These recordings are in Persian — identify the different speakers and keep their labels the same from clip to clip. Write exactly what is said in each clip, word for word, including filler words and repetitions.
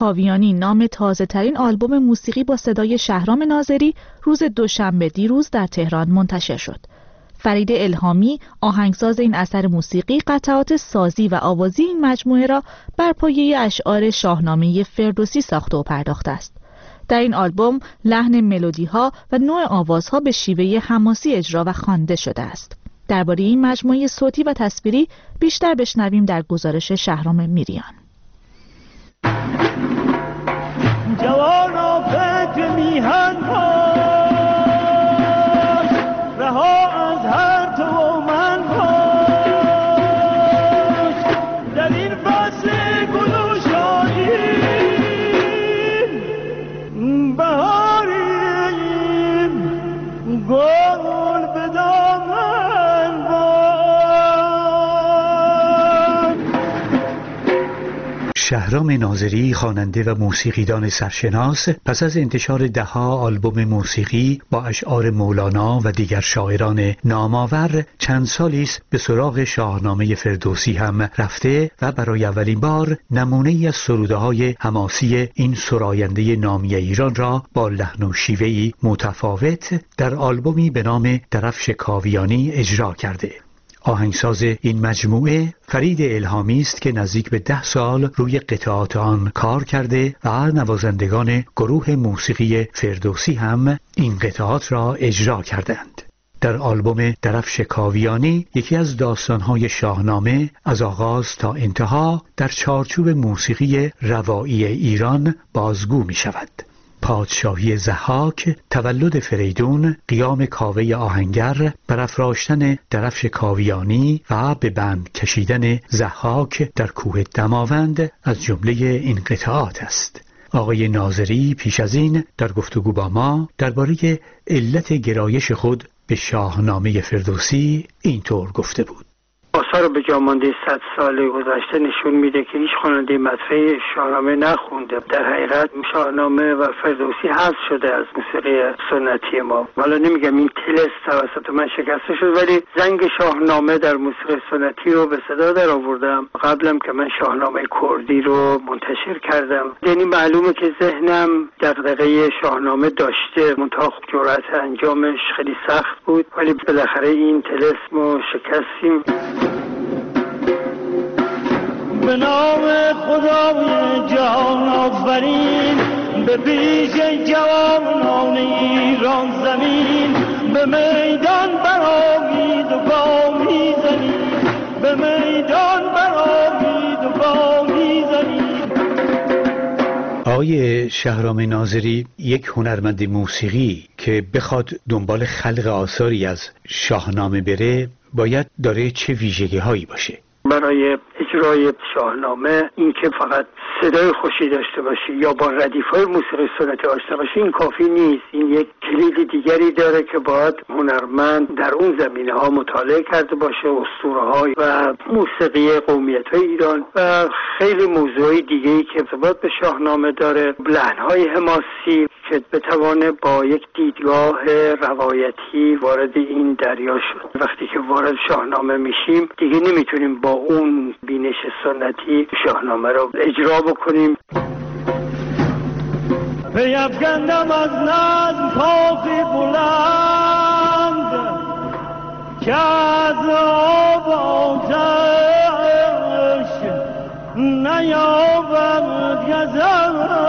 Speaker 1: کاویانی نام تازه ترین آلبوم موسیقی با صدای شهرام ناظری روز دوشنبه دیروز در تهران منتشر شد. فرید الهامی آهنگساز این اثر موسیقی قطعات سازی و آوازی این مجموعه را بر پایه اشعار شاهنامه فردوسی ساخته و پرداخته است. در این آلبوم لحن ملودی‌ها و نوع آوازها به شیوه حماسی اجرا و خوانده شده است. درباره این مجموعه صوتی و تصویری بیشتر بشنویم در گزارش شهرام میریان.
Speaker 2: جوانا فکر میهن باش، رها از هر تو و من باش، در این فصل گل و شادی بهاریم گل به دامن باش.
Speaker 3: شهرام ناظری خواننده و موسیقیدان سرشناس پس از انتشار ده‌ها آلبوم موسیقی با اشعار مولانا و دیگر شاعران نامآور چند سالی است به سراغ شاهنامه فردوسی هم رفته و برای اولین بار نمونه‌ای از سروده‌های حماسی این سراینده نامی ایران را با لحن و شیوه‌ای متفاوت در آلبومی به نام درفش کاویانی اجرا کرده. آهنگساز این مجموعه فرید الهامی است که نزدیک به ده سال روی قطعات آن کار کرده و نوازندگان گروه موسیقی فردوسی هم این قطعات را اجرا کردند. در آلبوم درفش کاویانی یکی از داستان‌های شاهنامه از آغاز تا انتها در چارچوب موسیقی روایی ایران بازگو می شود. پادشاهی ضحاک، تولد فریدون، قیام کاوه آهنگر، برافراشتن درفش کاویانی و به بند کشیدن ضحاک در کوه دماوند از جمله این قطعات است. آقای ناظری پیش از این در گفتگو با ما درباره علت گرایش خود به شاهنامه فردوسی اینطور گفته بود:
Speaker 4: آثار به جا مانده صد سال گذشته نشون میده که هیچ خواننده مدرسه شاهنامه نخونده. در حقیقت شاهنامه و فردوسی حذف شده از موسیقی سنتی ما. حالا نمیگم این طلسم توسط من شکسته شد، ولی زنگ شاهنامه در موسیقی سنتی رو به صدا در آوردم. قبلم که من شاهنامه کردی رو منتشر کردم، یعنی معلومه که ذهنم دغدغه شاهنامه داشته، منتها جرأت انجامش خیلی سخت بود، ولی بالاخره این طلسم رو شکستیم.
Speaker 2: به نام خدای جهان آفرین، به پیش جوانان ایران زمین، به میدان برآمید و گام می‌زنید، به میدان برآمید و گام می‌زنید.
Speaker 3: آقای شهرام ناظری، یک هنرمند موسیقی که بخواد دنبال خلق آثاری از شاهنامه بره باید داره چه ویژگی هایی باشه؟
Speaker 4: برای اجرای شاهنامه این که فقط صدای خوشی داشته باشی یا با ردیف‌های موسیقی سنتی آشنا باشی این کافی نیست. این یک کلید دیگری داره که باید هنرمند در اون زمینه‌ها مطالعه کرده باشه، اسطوره‌های و موسیقی قومیت‌های ایران و خیلی موضوعی دیگه‌ای که ارتباط به شاهنامه داره، لحن‌های حماسی که بتوانه با یک دیدگاه روایتی وارد این دریا شد. وقتی که وارد شاهنامه میشیم دیگه نمیتونیم با اون بینش سنتی شاهنامه رو اجرا بکنیم.
Speaker 2: بیفکندم از نظم کافی بلند که از آب آتش نیابد گذر.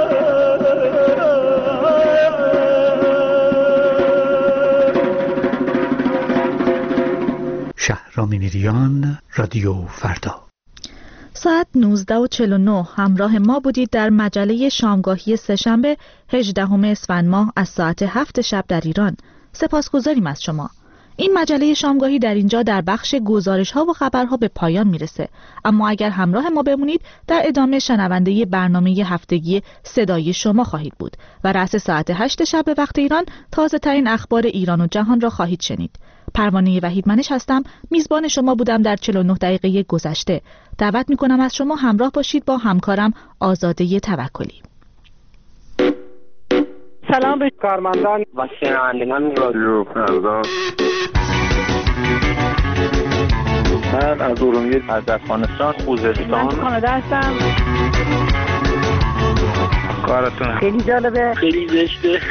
Speaker 3: شهرام میریان، رادیو فردا.
Speaker 1: ساعت نوزده و چهل و نه همراه ما بودید در مجله شامگاهی سه‌شنبه هجدهم اسفند ماه از ساعت هفت شب در ایران. سپاسگزاریم از شما. این مجله شامگاهی در اینجا در بخش گزارش ها و خبرها به پایان میرسه، اما اگر همراه ما بمونید در ادامه شنونده برنامه هفتگی صدای شما خواهید بود و رأس ساعت هشت شب به وقت ایران تازه ترین اخبار ایران و جهان را خواهید شنید. پروانه وحیدمنش هستم، میزبان شما بودم در چهل و نه دقیقه گذشته. دعوت میکنم از شما همراه باشید با همکارم آزاده توکلی.
Speaker 5: سلام به کارمندان و شنوندگان رادیو فردا. من از ارومیه، از افغانستان، خوزستان، من از کانادا هستم. کارتون
Speaker 4: خیلی جالبه،
Speaker 5: خیلی زشته.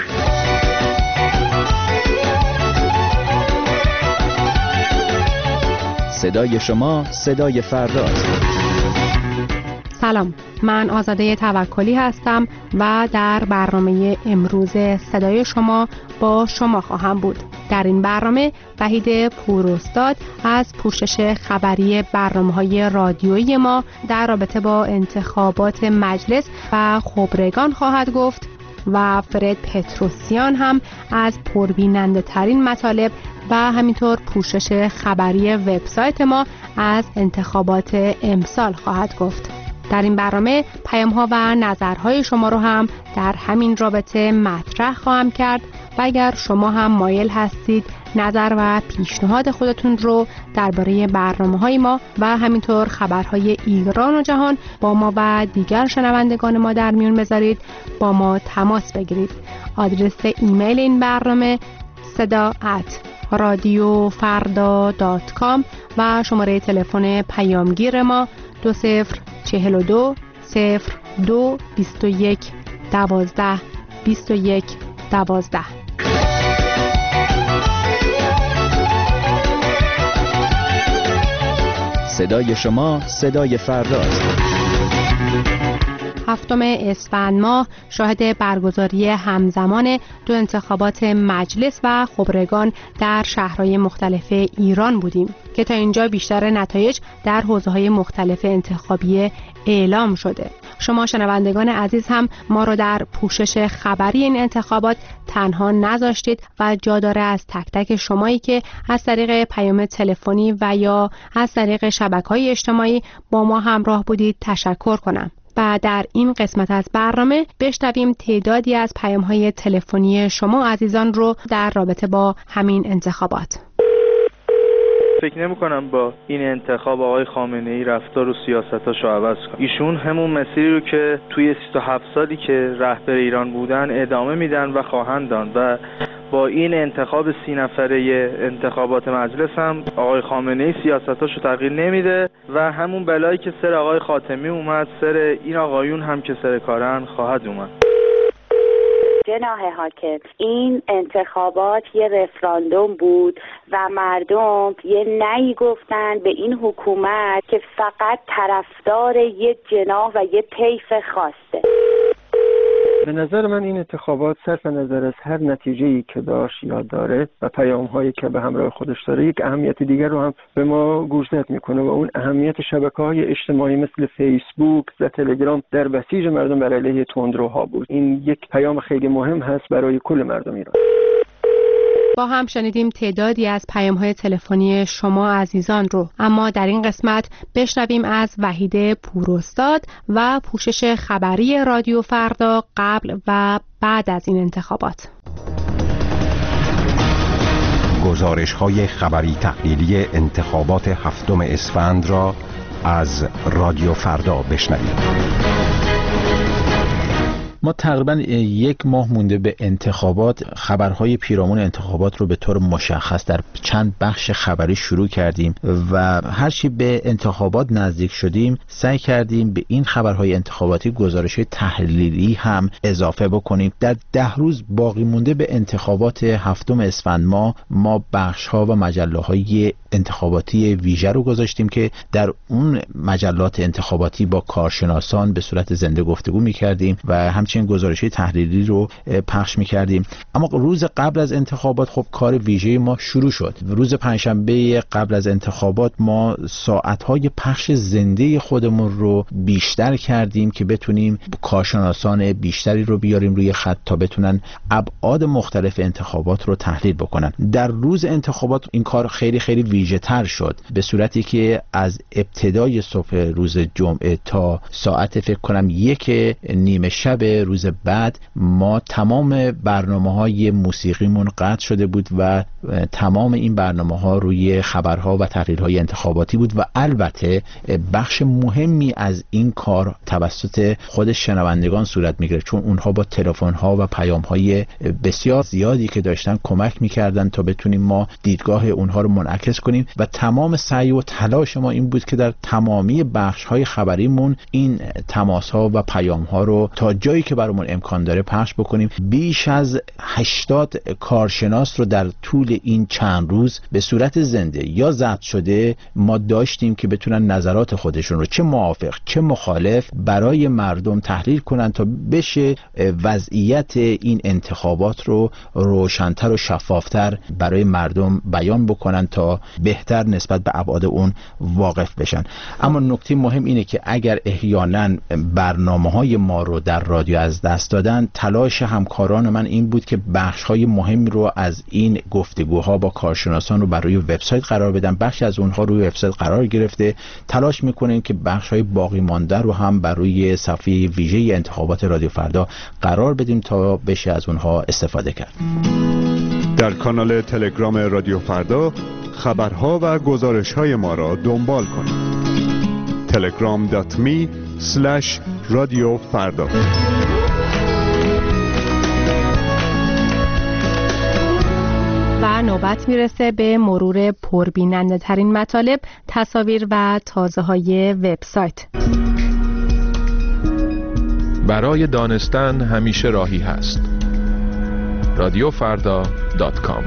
Speaker 6: صدای شما صدای فرداست.
Speaker 7: سلام، من آزاده توکلی هستم و در برنامه امروز صدای شما با شما خواهم بود. در این برنامه وحید پوراستاد از پوشش خبری برنامه‌های رادیویی ما در رابطه با انتخابات مجلس و خبرگان خواهد گفت و فرد پتروسیان هم از پربیننده ترین مطالب و همینطور پوشش خبری وبسایت ما از انتخابات امسال خواهد گفت. در این برنامه پیام‌ها و نظرهای شما رو هم در همین رابطه مطرح خواهم کرد و اگر شما هم مایل هستید نظر و پیشنهاد خودتون رو درباره برنامه‌های ما و همینطور خبرهای ایران و جهان با ما و دیگر شنوندگان ما در میون بذارید، با ما تماس بگیرید. آدرس ایمیل این برنامه صدا ات رادیو فردا دات کام و شماره تلفن پیامگیر ما دو صفر چهل و دو صفر دو بیست و یک دوازده بیست و یک دوازده.
Speaker 6: صدای شما صدای فرداست.
Speaker 7: هفتم اسفند ماه شاهد برگزاری همزمان دو انتخابات مجلس و خبرگان در شهرهای مختلف ایران بودیم که تا اینجا بیشتر نتایج در حوزه‌های مختلف انتخابی اعلام شده. شما شنوندگان عزیز هم ما رو در پوشش خبری این انتخابات تنها نذاشتید و جا داره از تک تک شمایی که از طریق پیام تلفنی و یا از طریق شبکه‌های اجتماعی با ما همراه بودید تشکر کنم. و در این قسمت از برنامه بشنویم تعدادی از پیام‌های تلفنی شما عزیزان رو در رابطه با همین انتخابات.
Speaker 8: فکر نمی کنم با این انتخاب آقای خامنه‌ای رفتار و سیاستاشو عوض کنه. ایشون همون مسیری رو که توی سی و هفت سالی که رهبر ایران بودن ادامه میدن و خواهند داد و با این انتخاب سی نفره انتخابات مجلس هم آقای خامنه‌ای سیاستاشو تغییر نمیده و همون بلایی که سر آقای خاتمی اومد سر این آقایون هم که سر کارن خواهد اومد.
Speaker 9: جناح حاکم، این انتخابات یه رفراندوم بود و مردم یه نهی گفتن به این حکومت که فقط طرفدار یه جناح و یه طیف خاصه.
Speaker 10: به نظر من این انتخابات صرف نظر از هر نتیجه‌ای که داشت یا داره و پیام‌هایی که به همراه خودش داره یک اهمیت دیگر رو هم به ما گوشزد میکنه و اون اهمیت شبکه‌های اجتماعی مثل فیسبوک و تلگرام در بسیج مردم بر علیه تندروها بود. این یک پیام خیلی مهم هست برای کل مردم ایران.
Speaker 7: با هم شنیدیم تعدادی از پیام‌های تلفنی شما عزیزان رو، اما در این قسمت بشنویم از وحید پوراستاد و پوشش خبری رادیو فردا قبل و بعد از این انتخابات.
Speaker 11: گزارش‌های خبری تحلیلی انتخابات هفتم اسفند را از رادیو فردا بشنوید.
Speaker 12: ما تقریبا یک ماه مونده به انتخابات. خبرهای پیرامون انتخابات رو به طور مشخص در چند بخش خبری شروع کردیم و هرچی به انتخابات نزدیک شدیم سعی کردیم به این خبرهای انتخاباتی گزارش‌های تحلیلی هم اضافه بکنیم. در ده روز باقی مونده به انتخابات هفتم اسفند ماه ما بخش‌ها و مجله‌های انتخاباتی ویژه رو گذاشتیم که در اون مجلات انتخاباتی با کارشناسان به صورت زنده گفتگو می‌کردیم و همچنین گزارش‌های تحلیلی رو پخش می‌کردیم. اما روز قبل از انتخابات خب کار ویژه ما شروع شد. روز پنجشنبه قبل از انتخابات ما ساعت‌های پخش زنده خودمون رو بیشتر کردیم که بتونیم کارشناسان بیشتری رو بیاریم روی خط تا بتونن ابعاد مختلف انتخابات رو تحلیل بکنن. در روز انتخابات این کار خیلی خیلی ویژه تر شد، به صورتی که از ابتدای صبح روز جمعه تا ساعت فکر کنم یک نیمه شب روز بعد ما تمام برنامه‌های موسیقیمون قطع شده بود و تمام این برنامه‌ها روی خبرها و تحلیل‌های انتخاباتی بود و البته بخش مهمی از این کار توسط خود شنوندگان صورت می‌گرفت، چون اونها با تلفن‌ها و پیام‌های بسیار زیادی که داشتن کمک می‌کردن تا بتونیم ما دیدگاه اونها رو منعکس کنیم و تمام سعی و تلاش ما این بود که در تمامی بخش‌های خبریمون این تماس‌ها و پیام‌ها رو تا جایی که برامون امکان داره پخش بکنیم. بیش از هشتاد کارشناس رو در طول این چند روز به صورت زنده یا ضبط شده ما داشتیم که بتونن نظرات خودشون رو چه موافق چه مخالف برای مردم تحلیل کنن تا بشه وضعیت این انتخابات رو روشن‌تر و شفافتر برای مردم بیان بکنن تا بهتر نسبت به ابعاد اون واقف بشن. اما نکته مهم اینه که اگر احیانا برنامه‌های ما رو در رادیو از دست دادن، تلاش همکاران من این بود که بخش‌های مهم رو از این گفتگوها با کارشناسان رو برای وبسایت قرار بدن. بخشی از اونها روی وبسایت قرار گرفته. تلاش می‌کنیم که بخش‌های باقی مانده رو هم برای صفحه ویژه انتخابات رادیو فردا قرار بدیم تا بشه از اونها استفاده کرد.
Speaker 13: در کانال تلگرام رادیو فردا خبرها و گزارش‌های ما را دنبال کنید. تلگرام دات می اسلش رادیو فردا.
Speaker 7: و نوبت میرسه به مرور پربیننده ترین مطالب، تصاویر و تازه های وبسایت.
Speaker 14: برای دانستن همیشه راهی هست. رادیو فردا دات کام.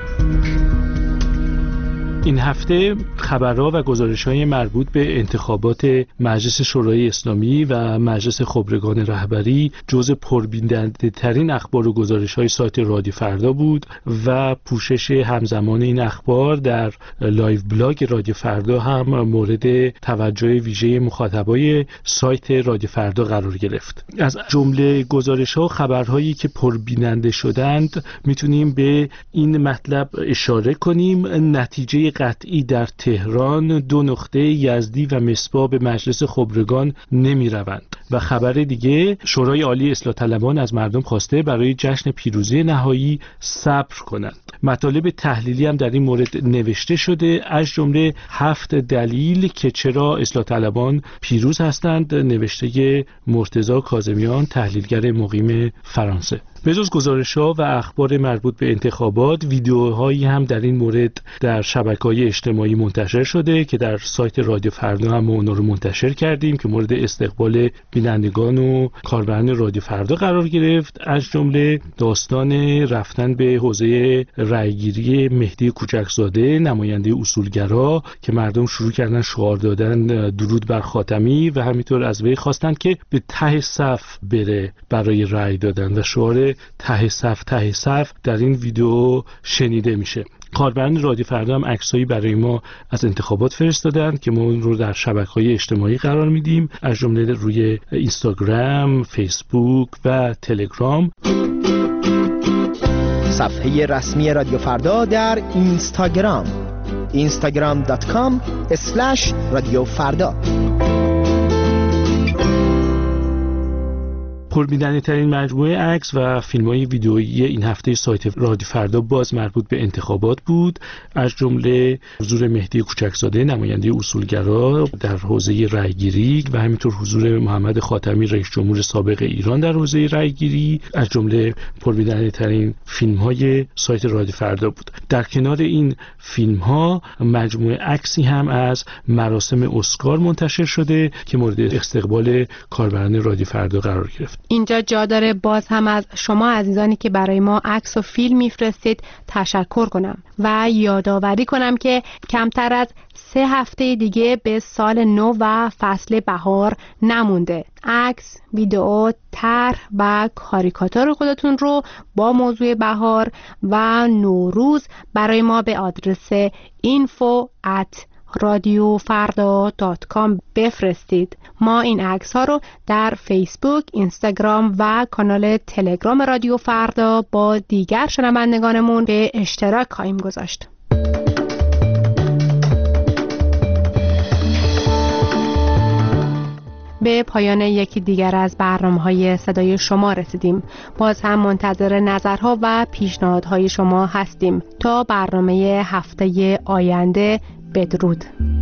Speaker 15: این هفته خبرها و گزارش‌های مربوط به انتخابات مجلس شورای اسلامی و مجلس خبرگان رهبری جزء پربیننده‌ترین اخبار و گزارش‌های سایت رادیو فردا بود و پوشش همزمان این اخبار در لایو بلاگ رادیو فردا هم مورد توجه ویژه مخاطبای سایت رادیو فردا قرار گرفت. از جمله گزارش‌ها و خبرهایی که پربیننده شدند میتونیم به این مطلب اشاره کنیم: نتیجه قطعی در تهران، دو نقطه یزدی و مصباح به مجلس خبرگان نمی روند. و خبر دیگه، شورای عالی اصلاح طلبان از مردم خواسته برای جشن پیروزی نهایی صبر کنند. مطالب تحلیلی هم در این مورد نوشته شده، از جمله هفت دلیل که چرا اصلاح طلبان پیروز هستند، نوشته مرتضی کاظمیان، تحلیلگر مقیم فرانسه. به جز گزارش‌ها و اخبار مربوط به انتخابات، ویدیوهایی هم در این مورد در شبکه‌های اجتماعی منتشر شده که در سایت رادیو فردا هم اونا رو منتشر کردیم که مورد استقبال بینندگان و کاربران رادیو فردا قرار گرفت. از جمله داستان رفتن به حوزه رأیگیری مهدی کوچکزاده، نماینده اصولگرا، که مردم شروع کردن شعار دادن درود بر خاتمی و همینطور از وی خواستن که به ته صف بره برای رأی دادن و شعار ته صف ته صف در این ویدیو شنیده میشه. کاربران رادیو فردا هم عکسایی برای ما از انتخابات فرستادند که ما اون رو در شبکه‌های اجتماعی قرار میدیم، از جمله روی اینستاگرام، فیسبوک و تلگرام.
Speaker 16: صفحه رسمی رادیو فردا در اینستاگرام اینستاگرام دات کام اسلش رادیو فردا.
Speaker 15: پربیننده ترین مجموعه عکس و فیلم‌های ویدئویی این هفته سایت رادیو فردا باز مربوط به انتخابات بود، از جمله حضور مهدی کوچکزاده، نماینده اصولگرا در حوزه رأیگیری و همینطور حضور محمد خاتمی، رئیس جمهور سابق ایران در حوزه رأیگیری، از جمله پربیننده ترین فیلم‌های سایت رادیو فردا بود. در کنار این فیلم‌ها مجموعه عکسی هم از مراسم اسکار منتشر شده که مورد استقبال کاربران رادیو فردا قرار گرفت.
Speaker 7: اینجا جا داره باز هم از شما عزیزانی که برای ما عکس و فیلم میفرستید تشکر کنم و یادآوری کنم که کمتر از سه هفته دیگه به سال نو و فصل بهار نمونده. عکس، ویدئو، طرح و کاریکاتور خودتون رو با موضوع بهار و نوروز برای ما به آدرس اینفو ات رادیو فردا دات کام بفرستید. ما این عکس ها رو در فیسبوک، اینستاگرام و کانال تلگرام رادیو فردا با دیگر شنوندگانمون به اشتراک خواهیم گذاشت. به پایان یکی دیگر از برنامه‌های صدای شما رسیدیم. باز هم منتظر نظرها و پیشنهادهای شما هستیم. تا برنامه هفته آینده، بدرود.